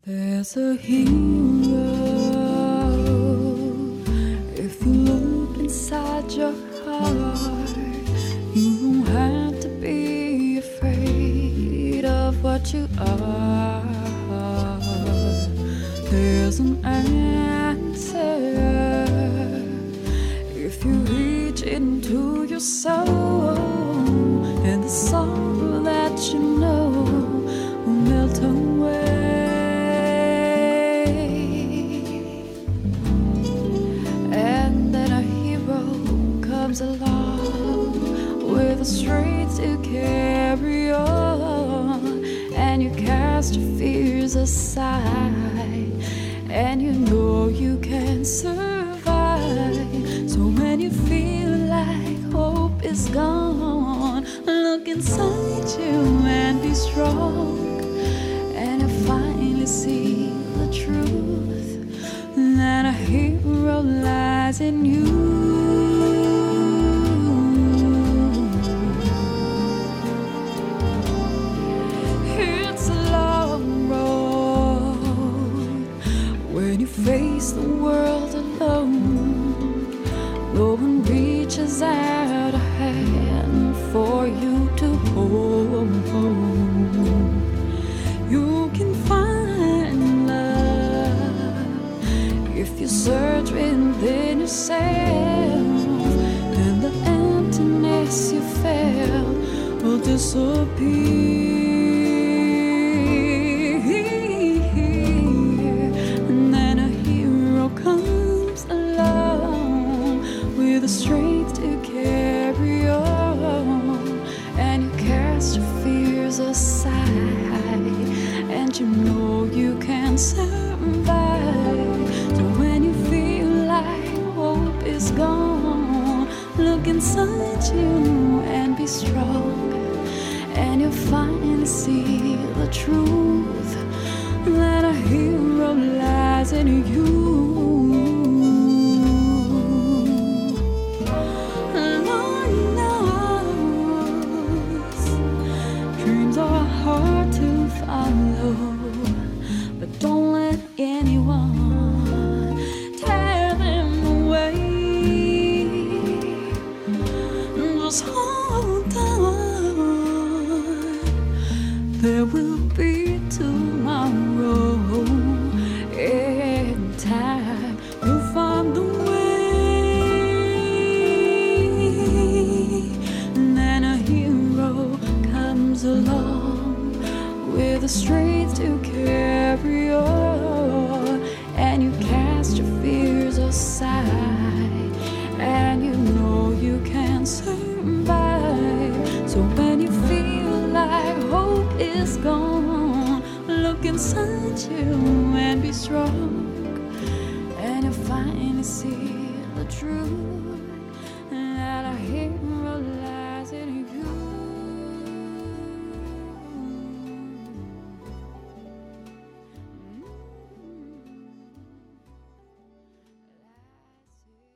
There's a hero. If you look inside your heart, you don't have to be afraid of what you are. There's an answer if you reach into your soul, and the sorrow that you know will melt away. Along with the strength to carry on, and you cast your fears aside, and you know you can survive. So when you feel like hope is gone, look inside you and be strong, and you finally see the truth that a hero lies in you. When you face the world alone, no one reaches out a hand for you to hold. You can find love if you search within yourself, and the emptiness you felt will disappear. The strength to carry on, and you cast your fears aside, and you know you can survive. So when you feel like hope is gone, look inside you and be strong, and you'll finally see the truth that a hero lies in you. Hard to follow, but don't let anyone tear them away. Just hold on, there will be tomorrow. In time you'll find the way, and then a hero comes along with the strength to carry on, and you cast your fears aside, and you know you can survive. So when you feel like hope is gone, look inside you and be strong, and you'll finally see the truth that a hero lies in you.